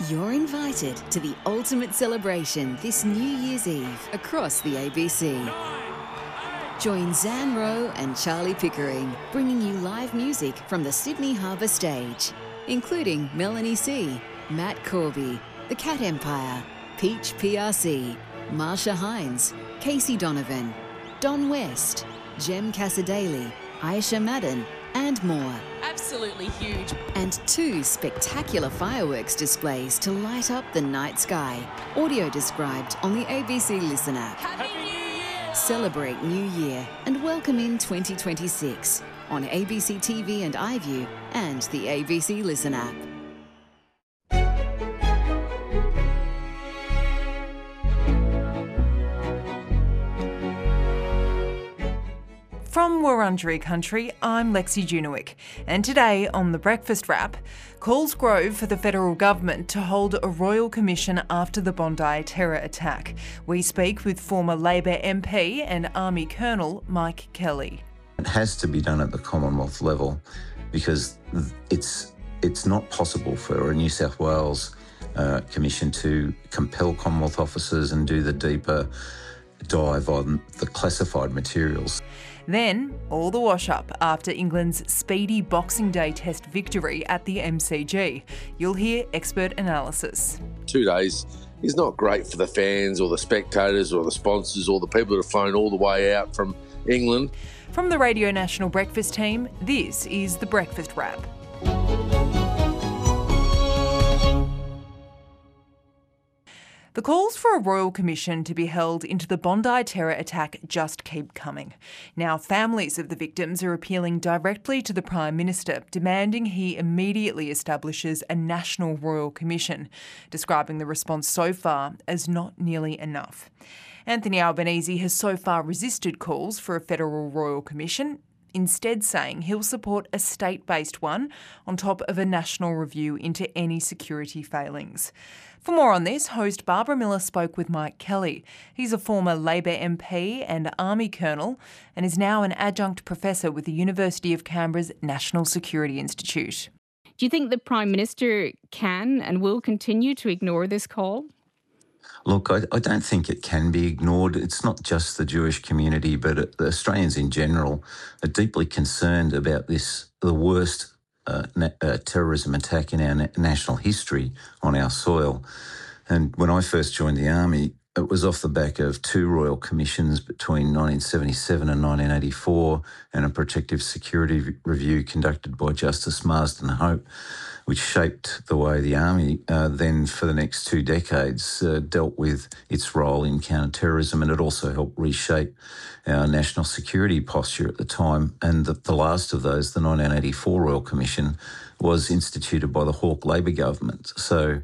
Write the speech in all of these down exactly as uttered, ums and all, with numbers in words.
You're invited to the ultimate celebration this New Year's Eve across the A B C. Join Zan Rowe and Charlie Pickering, bringing you live music from the Sydney Harbour stage, including Melanie C, Matt Corby, The Cat Empire, Peach P R C, Marsha Hines, Casey Donovan, Don West, Jem Casadale, Aisha Madden, and more. Absolutely huge. And two spectacular fireworks displays to light up the night sky. Audio described on the A B C Listen app. Happy New Year! Celebrate New Year and welcome in twenty twenty-six on A B C T V and iView and the A B C Listen app. From Wurundjeri Country, I'm Lexi Junowick, and today on The Breakfast Wrap, calls grow for the federal government to hold a royal commission after the Bondi terror attack. We speak with former Labor M P and Army Colonel Mike Kelly. It has to be done at the Commonwealth level because it's it's not possible for a New South Wales uh, commission to compel Commonwealth officers and do the deeper dive on the classified materials. Then, all the wash-up after England's speedy Boxing Day Test victory at the M C G. You'll hear expert analysis. Two days is not great for the fans or the spectators or the sponsors or the people that have flown all the way out from England. From the Radio National Breakfast team, this is The Breakfast Wrap. The calls for a royal commission to be held into the Bondi terror attack just keep coming. Now, families of the victims are appealing directly to the Prime Minister, demanding he immediately establishes a national royal commission, describing the response so far as not nearly enough. Anthony Albanese has so far resisted calls for a federal royal commission, instead saying he'll support a state-based one on top of a national review into any security failings. For more on this, host Barbara Miller spoke with Mike Kelly. He's a former Labor M P and Army Colonel and is now an adjunct professor with the University of Canberra's National Security Institute. Do you think the Prime Minister can and will continue to ignore this call? Look, I, I don't think it can be ignored. It's not just the Jewish community, but the Australians in general are deeply concerned about this, the worst uh, na- uh, terrorism attack in our na- national history on our soil. And when I first joined the Army, it was off the back of two royal commissions between nineteen seventy-seven and nineteen eighty-four and a protective security review conducted by Justice Marsden Hope, which shaped the way the Army uh, then for the next two decades uh, dealt with its role in counter-terrorism, and it also helped reshape our national security posture at the time. And the, the last of those, the nineteen eighty-four Royal Commission, was instituted by the Hawke Labor government. So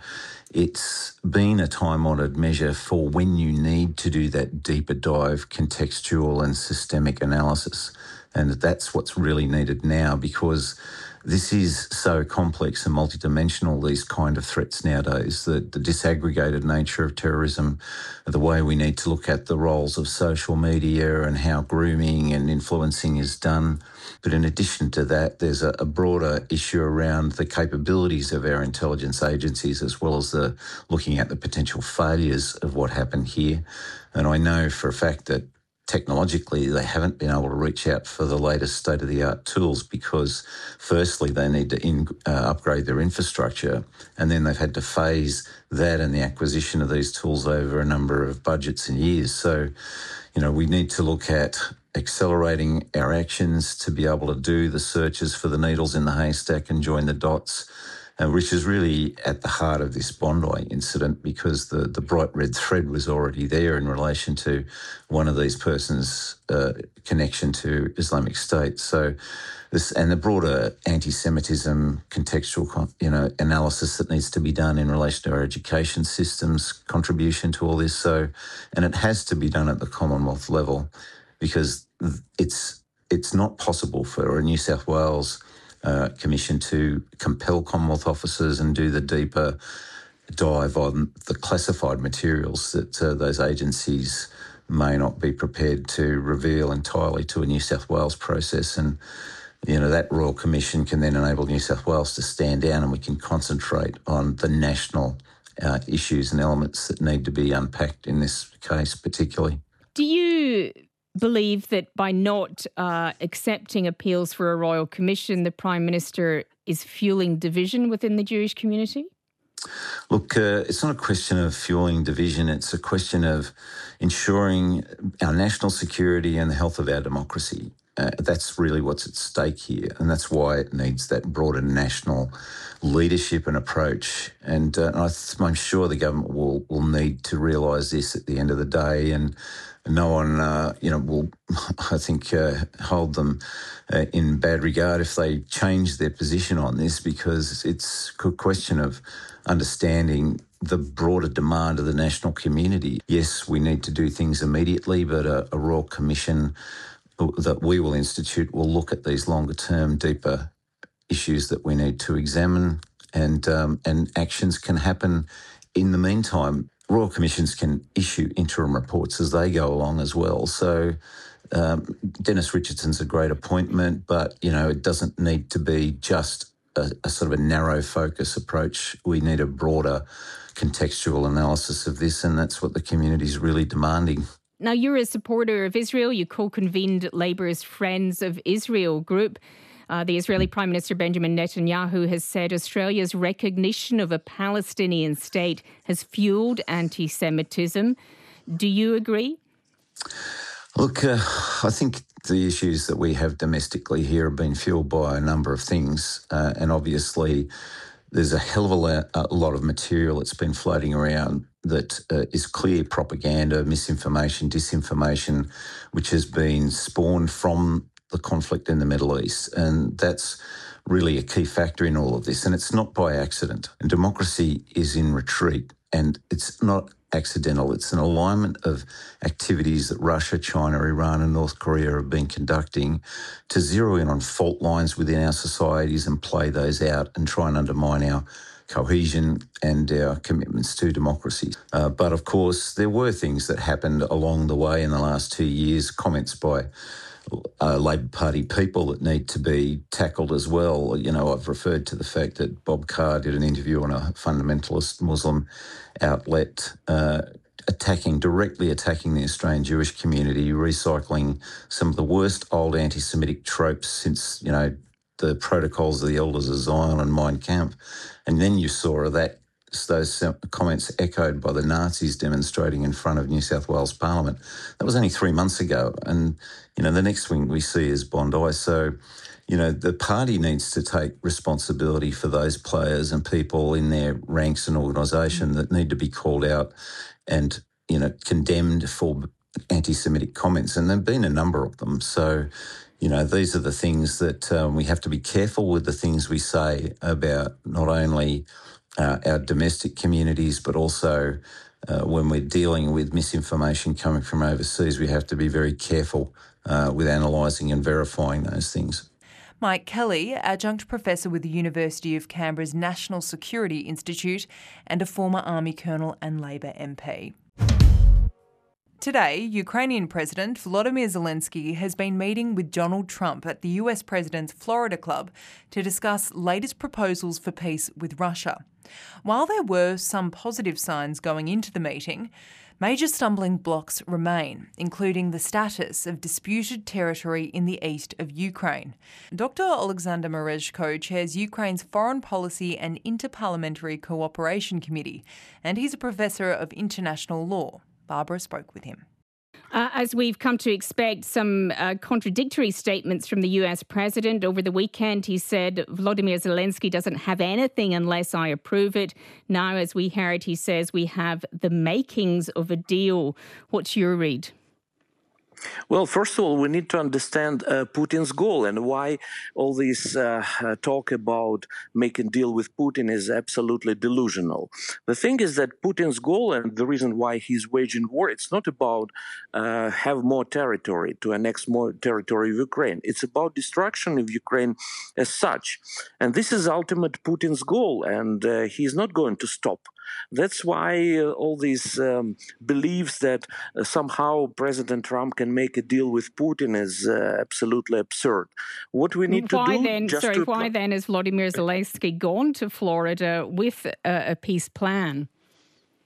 it's been a time-honoured measure for when you need to do that deeper dive, contextual and systemic analysis. And that's what's really needed now, because this is so complex and multidimensional, these kind of threats nowadays, the, the disaggregated nature of terrorism, the way we need to look at the roles of social media and how grooming and influencing is done. But in addition to that, there's a, a broader issue around the capabilities of our intelligence agencies, as well as the looking at the potential failures of what happened here. And I know for a fact that technologically, they haven't been able to reach out for the latest state-of-the-art tools because, firstly, they need to in, uh, upgrade their infrastructure, and then they've had to phase that and the acquisition of these tools over a number of budgets and years. So, you know, we need to look at accelerating our actions to be able to do the searches for the needles in the haystack and join the dots, Uh, which is really at the heart of this Bondi incident, because the, the bright red thread was already there in relation to one of these persons' uh, connection to Islamic State. So this, and the broader anti-Semitism contextual, you know, analysis that needs to be done in relation to our education system's contribution to all this. So, and it has to be done at the Commonwealth level, because it's it's not possible for a New South Wales Uh, commission to compel Commonwealth officers and do the deeper dive on the classified materials that uh, those agencies may not be prepared to reveal entirely to a New South Wales process. And, you know, that Royal Commission can then enable New South Wales to stand down, and we can concentrate on the national uh, issues and elements that need to be unpacked in this case particularly. Do you believe that by not uh, accepting appeals for a royal commission, the Prime Minister is fueling division within the Jewish community? Look, uh, it's not a question of fueling division. It's a question of ensuring our national security and the health of our democracy. Uh, that's really what's at stake here, and that's why it needs that broader national leadership and approach. And, uh, and I th- I'm sure the government will will need to realise this at the end of the day, and no one, uh, you know, will, I think, uh, hold them uh, in bad regard if they change their position on this, because it's a question of understanding the broader demand of the national community. Yes, we need to do things immediately, but a, a royal commission that we will institute will look at these longer-term, deeper issues that we need to examine, and um, and actions can happen in the meantime. Royal commissions can issue interim reports as they go along as well. So um, Dennis Richardson's a great appointment, but you know it doesn't need to be just a, a sort of a narrow focus approach. We need a broader contextual analysis of this, and that's what the community is really demanding. Now, you're a supporter of Israel. You co-convened Labour's Friends of Israel group. Uh, the Israeli Prime Minister Benjamin Netanyahu has said Australia's recognition of a Palestinian state has fueled anti-Semitism. Do you agree? Look, uh, I think the issues that we have domestically here have been fueled by a number of things, uh, and obviously there's a hell of a, la- a lot of material that's been floating around that uh, is clear propaganda, misinformation, disinformation, which has been spawned from the conflict in the Middle East. And that's really a key factor in all of this. And it's not by accident. And democracy is in retreat. And it's not accidental. It's an alignment of activities that Russia, China, Iran and North Korea have been conducting to zero in on fault lines within our societies and play those out and try and undermine our cohesion and our commitments to democracy. Uh, but of course, there were things that happened along the way in the last two years, comments by uh, Labor Party people that need to be tackled as well. You know, I've referred to the fact that Bob Carr did an interview on a fundamentalist Muslim outlet uh, attacking, directly attacking the Australian Jewish community, recycling some of the worst old anti-Semitic tropes since, you know, the Protocols of the Elders of Zion and Mein Kampf. And then you saw that those comments echoed by the Nazis demonstrating in front of New South Wales Parliament. That was only three months ago. And, you know, the next thing we see is Bondi. So, you know, the party needs to take responsibility for those players and people in their ranks and organisation that need to be called out and, you know, condemned for anti-Semitic comments. And there have been a number of them. So, you know, these are the things that um, we have to be careful with, the things we say about not only uh, our domestic communities, but also uh, when we're dealing with misinformation coming from overseas, we have to be very careful uh, with analysing and verifying those things. Mike Kelly, Adjunct Professor with the University of Canberra's National Security Institute and a former Army Colonel and Labor M P. Today, Ukrainian President Volodymyr Zelensky has been meeting with Donald Trump at the U S President's Florida Club to discuss latest proposals for peace with Russia. While there were some positive signs going into the meeting, major stumbling blocks remain, including the status of disputed territory in the east of Ukraine. Doctor Alexander Merezhko chairs Ukraine's Foreign Policy and Interparliamentary Cooperation Committee, and he's a professor of international law. Barbara spoke with him. Uh, as we've come to expect, some uh, contradictory statements from the U S president. Over the weekend, he said Volodymyr Zelensky doesn't have anything unless I approve it. Now, as we heard, he says we have the makings of a deal. What's your read? Well, first of all, we need to understand uh, Putin's goal and why all this uh, uh, talk about making deal with Putin is absolutely delusional. The thing is that Putin's goal and the reason why he's waging war, it's not about uh, have more territory, to annex more territory of Ukraine. It's about destruction of Ukraine as such. And this is ultimate Putin's goal, and uh, he's not going to stop. That's why uh, all these um, beliefs that uh, somehow President Trump can make a deal with Putin is uh, absolutely absurd. What we need why to do... Then, just sorry, to... why then has Volodymyr Zelensky gone to Florida with a, a peace plan?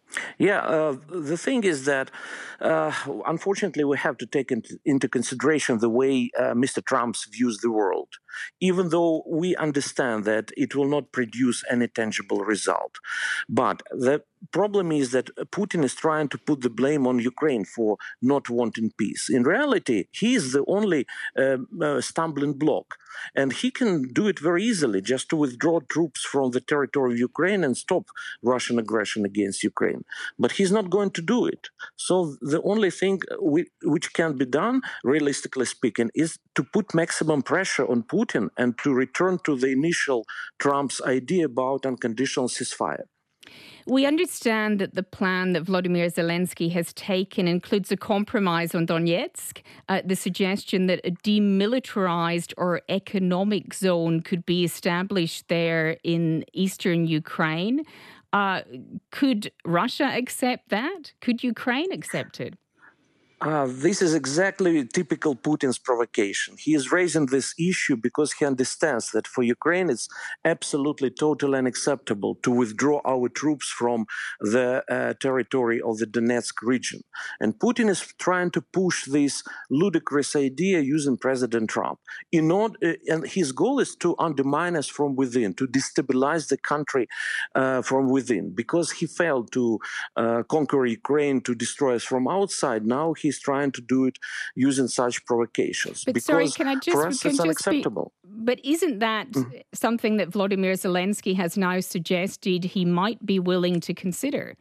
Yeah, uh, the thing is that, uh, unfortunately, we have to take into, into consideration the way uh, Mister Trump views the world, even though we understand that it will not produce any tangible result. But the problem is that Putin is trying to put the blame on Ukraine for not wanting peace. In reality, he is the only uh, uh, stumbling block. And he can do it very easily, just to withdraw troops from the territory of Ukraine and stop Russian aggression against Ukraine. But he's not going to do it. So the only thing we, which can be done, realistically speaking, is to put maximum pressure on Putin and to return to the initial Trump's idea about unconditional ceasefire. We understand that the plan that Volodymyr Zelensky has taken includes a compromise on Donetsk, uh, the suggestion that a demilitarized or economic zone could be established there in eastern Ukraine. Uh, could Russia accept that? Could Ukraine accept it? Uh, this is exactly typical Putin's provocation. He is raising this issue because he understands that for Ukraine it's absolutely totally unacceptable to withdraw our troops from the uh, territory of the Donetsk region. And Putin is trying to push this ludicrous idea using President Trump. In order, uh, and his goal is to undermine us from within, to destabilize the country uh, from within. Because he failed to uh, conquer Ukraine, to destroy us from outside, now he He's trying to do it using such provocations. But because sorry, can I just, for us, can it's just unacceptable. Be, but isn't that mm-hmm. something that Volodymyr Zelensky has now suggested he might be willing to consider?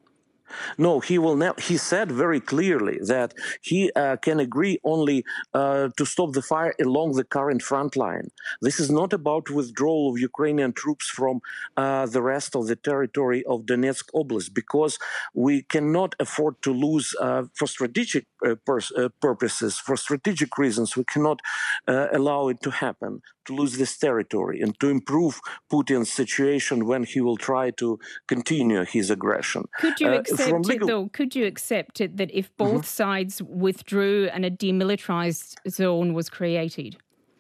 No, he will not. He said very clearly that he uh, can agree only uh, to stop the fire along the current front line. This is not about withdrawal of Ukrainian troops from uh, the rest of the territory of Donetsk Oblast, because we cannot afford to lose, uh, for strategic uh, pers- uh, purposes, for strategic reasons, we cannot uh, allow it to happen, to lose this territory and to improve Putin's situation when he will try to continue his aggression. Could you Uh, accept from it, legal- though? Could you accept it that if both mm-hmm. sides withdrew and a demilitarized zone was created?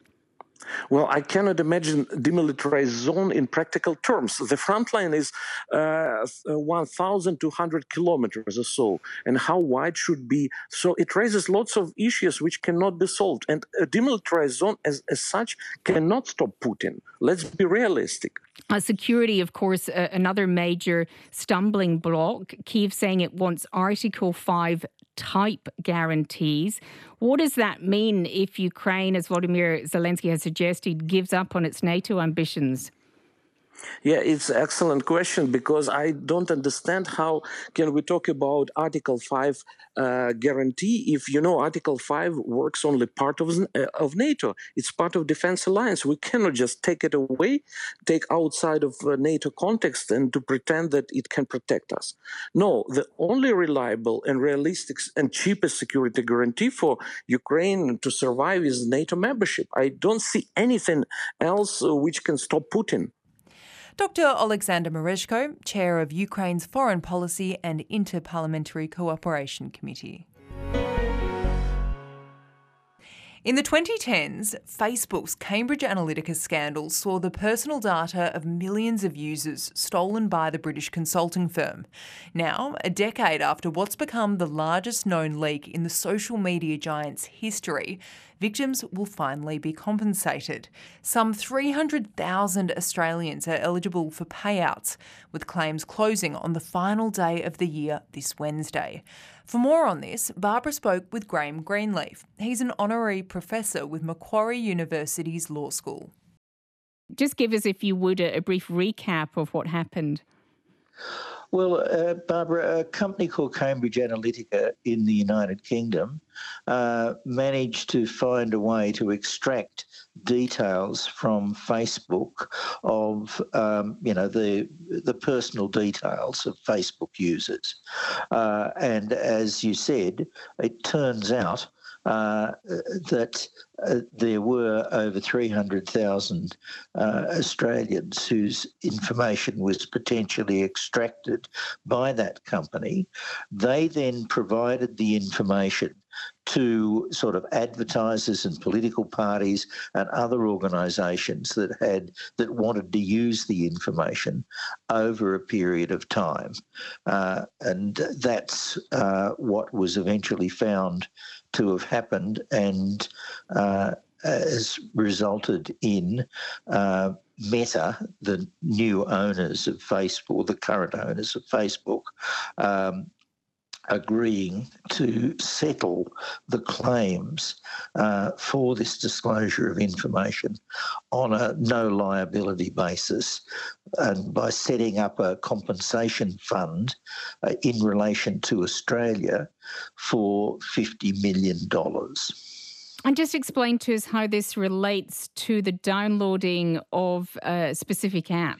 Well, I cannot imagine demilitarized zone in practical terms. The front line is uh, one thousand two hundred kilometers or so, and how wide should be. So it raises lots of issues which cannot be solved. And a demilitarized zone as, as such cannot stop Putin. Let's be realistic. Uh, security, of course, uh, another major stumbling block. Kyiv saying it wants Article five type guarantees. What does that mean if Ukraine, as Volodymyr Zelensky has suggested, gives up on its NATO ambitions? Yeah, it's an excellent question, because I don't understand how can we talk about Article five uh, guarantee if, you know, Article five works only part of, uh, of NATO. It's part of Defense Alliance. We cannot just take it away, take outside of uh, NATO context and to pretend that it can protect us. No, the only reliable and realistic and cheapest security guarantee for Ukraine to survive is NATO membership. I don't see anything else uh, which can stop Putin. Doctor Alexander Merezhko, Chair of Ukraine's Foreign Policy and Inter-Parliamentary Cooperation Committee. In the twenty tens, Facebook's Cambridge Analytica scandal saw the personal data of millions of users stolen by the British consulting firm. Now, a decade after what's become the largest known leak in the social media giant's history, victims will finally be compensated. Some three hundred thousand Australians are eligible for payouts, with claims closing on the final day of the year this Wednesday. For more on this, Barbara spoke with Graham Greenleaf. He's an honorary professor with Macquarie University's Law School. Just give us, if you would, a brief recap of what happened. Well, uh, Barbara, a company called Cambridge Analytica in the United Kingdom uh, managed to find a way to extract details from Facebook of, um, you know, the the personal details of Facebook users. Uh, and as you said, it turns out Uh, that uh, there were over three hundred thousand uh, Australians whose information was potentially extracted by that company. They then provided the information to sort of advertisers and political parties and other organisations that had that wanted to use the information over a period of time, uh, and that's uh, what was eventually found to have happened, and uh, has resulted in uh, Meta, the new owners of Facebook, the current owners of Facebook, um, agreeing to settle the claims uh, for this disclosure of information on a no liability basis, and by setting up a compensation fund uh, in relation to Australia for fifty million dollars. And just explain to us how this relates to the downloading of a specific app.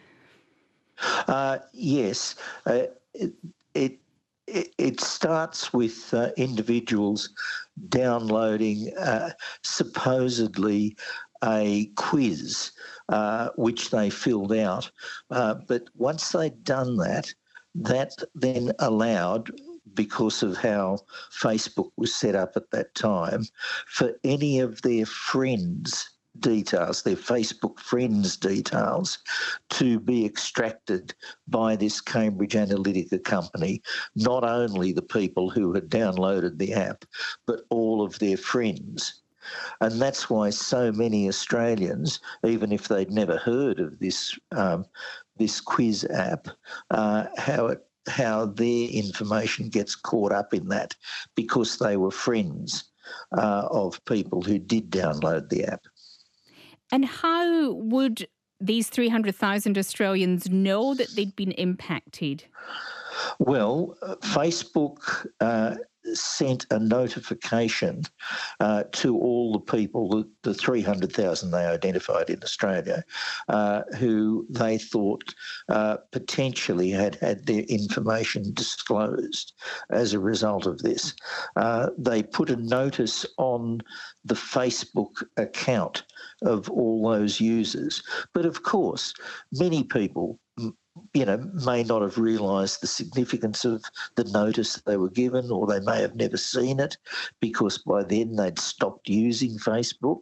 Uh, yes, uh, it, it It starts with uh, individuals downloading uh, supposedly a quiz uh, which they filled out. Uh, but once they'd done that, that then allowed, because of how Facebook was set up at that time, for any of their friends' details, their Facebook friends' details, to be extracted by this Cambridge Analytica company, not only the people who had downloaded the app, but all of their friends. And that's why so many Australians, even if they'd never heard of this um, this quiz app, uh, how it how their information gets caught up in that, because they were friends uh, of people who did download the app. And how would these three hundred thousand Australians know that they'd been impacted? Well, uh, Facebook uh, sent a notification uh, to all the people, the, the three hundred thousand they identified in Australia, uh, who they thought uh, potentially had had their information disclosed as a result of this. Uh, they put a notice on the Facebook account of all those users. But of course, many people, you know, may not have realised the significance of the notice that they were given, or they may have never seen it because by then they'd stopped using Facebook.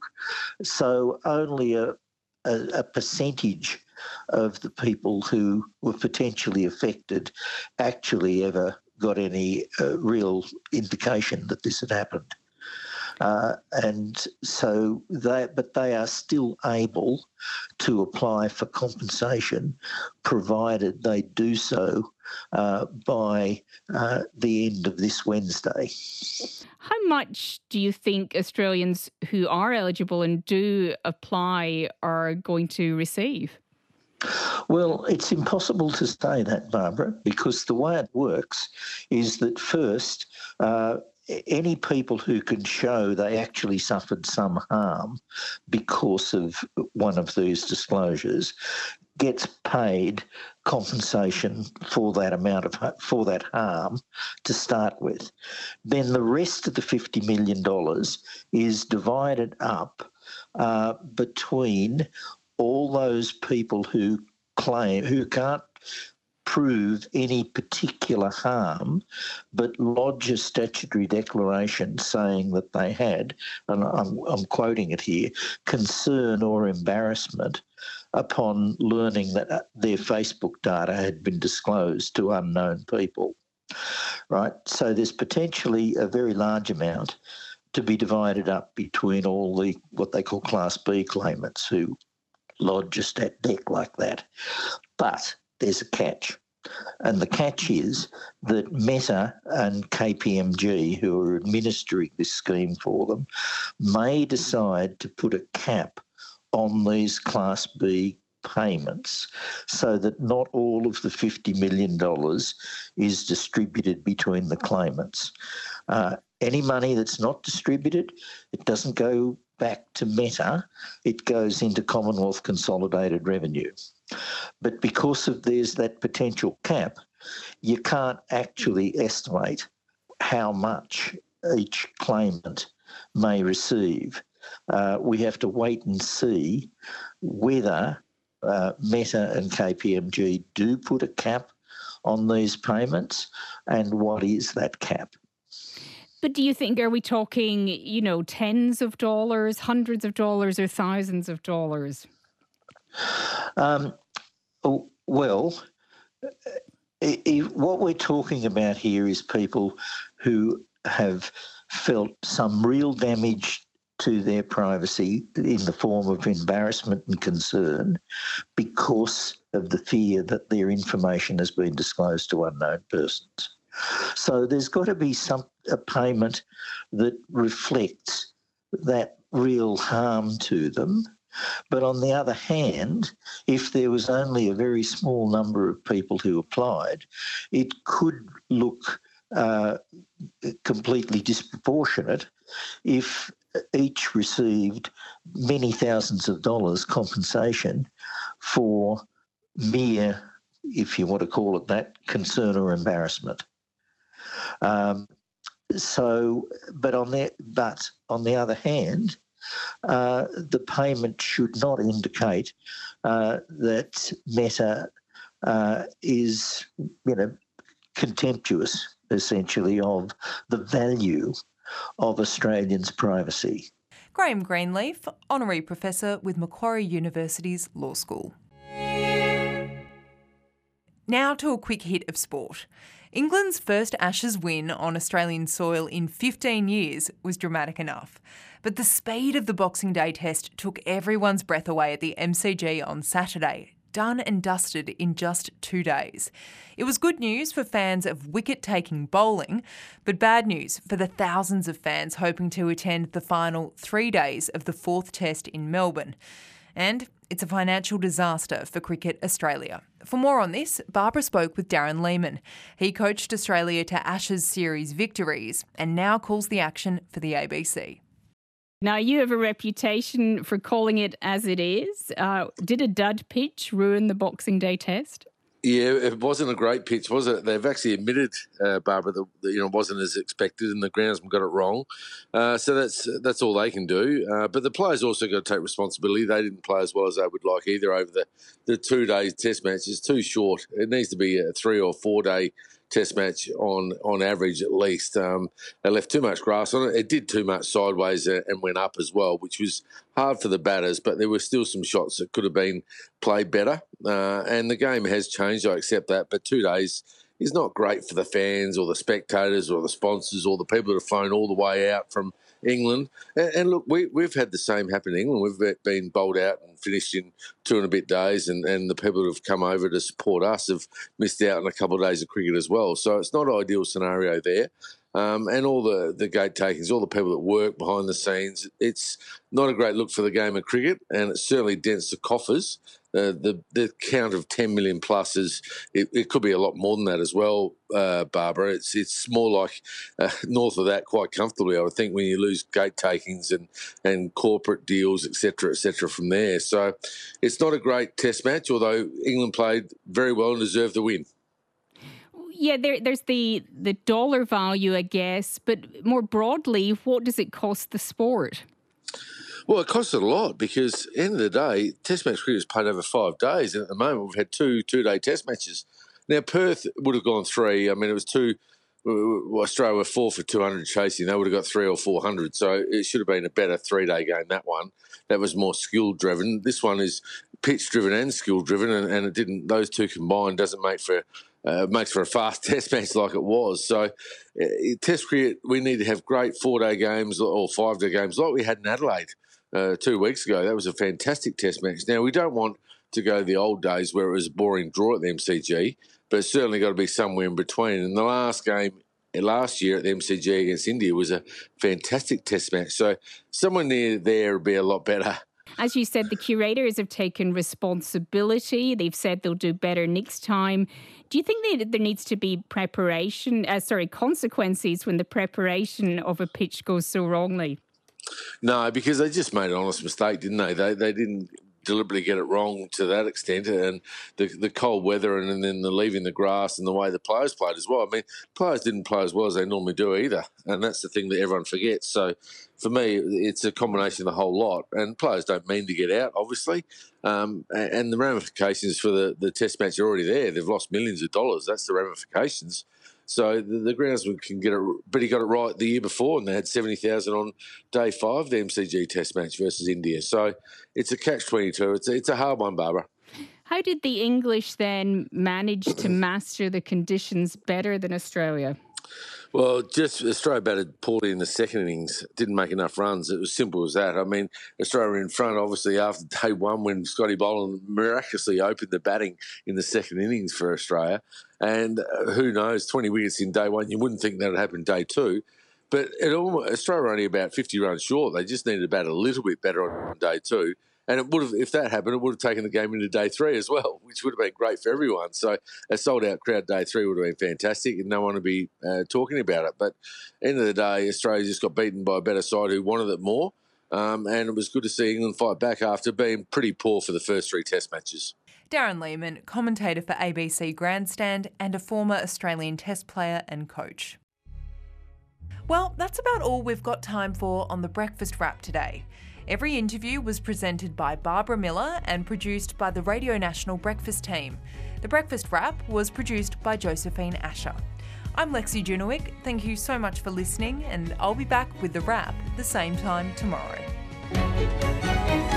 So only a, a, a percentage of the people who were potentially affected actually ever got any uh, real indication that this had happened. Uh, and so they, but they are still able to apply for compensation, provided they do so uh, by uh, the end of this Wednesday. How much do you think Australians who are eligible and do apply are going to receive? Well, it's impossible to say that, Barbara, because the way it works is that first, uh, any people who can show they actually suffered some harm because of one of these disclosures gets paid compensation for that amount of for that harm to start with. Then the rest of the fifty million dollars is divided up uh, between all those people who claim who can't prove any particular harm, but lodge a statutory declaration saying that they had, and I'm, I'm quoting it here, concern or embarrassment upon learning that their Facebook data had been disclosed to unknown people, right? So there's potentially a very large amount to be divided up between all the, what they call Class B claimants who lodge a stat dec like that. But there's a catch. And the catch is that Meta and K P M G, who are administering this scheme for them, may decide to put a cap on these Class B payments so that not all of the fifty million dollars is distributed between the claimants. Uh, any money that's not distributed, it doesn't go back to Meta, it goes into Commonwealth Consolidated Revenue. But because of there's that potential cap, you can't actually estimate how much each claimant may receive. uh, we have to wait and see whether uh, Meta and K P M G do put a cap on these payments, and what is that cap. But do you think, are we talking, you know, tens of dollars, hundreds of dollars, or thousands of dollars? Um, well, if what we're talking about here is people who have felt some real damage to their privacy in the form of embarrassment and concern because of the fear that their information has been disclosed to unknown persons. So there's got to be some a payment that reflects that real harm to them. But on the other hand, if there was only a very small number of people who applied, it could look uh, completely disproportionate if each received many thousands of dollars compensation for mere, if you want to call it that, concern or embarrassment. Um, so, but on the but on the other hand, uh, the payment should not indicate uh, that Meta uh, is, you know, contemptuous, essentially, of the value of Australians' privacy. Graham Greenleaf, Honorary Professor with Macquarie University's Law School. Now to a quick hit of sport. England's first Ashes win on Australian soil in fifteen years was dramatic enough. But the speed of the Boxing Day test took everyone's breath away at the M C G on Saturday, done and dusted in just two days. It was good news for fans of wicket-taking bowling, but bad news for the thousands of fans hoping to attend the final three days of the fourth test in Melbourne. And it's a financial disaster for Cricket Australia. For more on this, Barbara spoke with Darren Lehman. He coached Australia to Ashes series victories and now calls the action for the A B C. Now, you have a reputation for calling it as it is. Uh, did a dud pitch ruin the Boxing Day test? Yeah, it wasn't a great pitch, was it? They've actually admitted, uh, Barbara, that, that you know it wasn't as expected, and the groundsman got it wrong. Uh, so that's that's all they can do. Uh, but the players also got to take responsibility. They didn't play as well as they would like either over the the two day test match. It's too short. It needs to be a three or four day test match on on average at least. Um, they left too much grass on it. It did too much sideways and went up as well, which was hard for the batters, but there were still some shots that could have been played better. Uh, and the game has changed, I accept that, but two days is not great for the fans or the spectators or the sponsors or the people that have flown all the way out from England. And, and look, we, we've had the same happen in England. We've been bowled out and finished in two and a bit days, and, and the people that have come over to support us have missed out on a couple of days of cricket as well. So it's not an ideal scenario there. Um, and all the, the gate takings, all the people that work behind the scenes, it's not a great look for the game of cricket, and it certainly dents the coffers. Uh, the the count of ten million plus is it, it could be a lot more than that as well, uh, Barbara. It's it's more like uh, north of that quite comfortably, I would think, when you lose gate takings and, and corporate deals, et cetera, et cetera, from there. So it's not a great test match, although England played very well and deserved the win. Yeah, there, there's the, the dollar value, I guess, but more broadly, what does it cost the sport? Well, it costs a lot because at the end of the day, Test match cricket is played over five days. And at the moment, we've had two two-day Test matches. Now, Perth would have gone three. I mean, it was two. Well, Australia were four for two hundred chasing. They would have got three or four hundred. So it should have been a better three-day game, that one. That was more skill-driven. This one is pitch-driven and skill-driven, and, and it didn't. Those two combined doesn't make for uh, makes for a fast Test match like it was. So uh, Test cricket, we need to have great four-day games or five-day games like we had in Adelaide uh, two weeks ago. That was a fantastic Test match. Now, we don't want to go to the old days where it was a boring draw at the M C G, but it's certainly got to be somewhere in between. And the last game last year at the M C G against India was a fantastic Test match. So somewhere near there would be a lot better. As you said, the curators have taken responsibility. They've said they'll do better next time. Do you think that there needs to be preparation, uh, sorry, consequences when the preparation of a pitch goes so wrongly? No, because they just made an honest mistake, didn't they? They they didn't deliberately get it wrong to that extent, and the the cold weather and, and then the leaving the grass and the way the players played as well. I mean, players didn't play as well as they normally do either, and that's the thing that everyone forgets. So for me, it's a combination of the whole lot, and players don't mean to get out, obviously, um, and, and the ramifications for the, the test match are already there. They've lost millions of dollars. That's the ramifications. So the, the groundsman can get it, but he got it right the year before, and they had seventy thousand on day five, the M C G Test match versus India. So it's a catch twenty-two. It's a, it's a hard one, Barbara. How did the English then manage to master the conditions better than Australia? Well, just Australia batted poorly in the second innings, didn't make enough runs. It was simple as that. I mean, Australia were in front, obviously, after day one when Scotty Boland miraculously opened the batting in the second innings for Australia. And uh, who knows, twenty wickets in day one, you wouldn't think that would happen day two. But it almost, Australia were only about fifty runs short. They just needed to bat a little bit better on, on day two. And it would have, if that happened, it would have taken the game into day three as well, which would have been great for everyone. So a sold-out crowd day three would have been fantastic, and no one would be uh, talking about it. But end of the day, Australia just got beaten by a better side who wanted it more, um, and it was good to see England fight back after being pretty poor for the first three Test matches. Darren Lehman, commentator for A B C Grandstand and a former Australian Test player and coach. Well, that's about all we've got time for on the Breakfast Wrap today. Every interview was presented by Barbara Miller and produced by the Radio National Breakfast team. The Breakfast Wrap was produced by Josephine Asher. I'm Lexi Junowick. Thank you so much for listening, and I'll be back with The Wrap the same time tomorrow.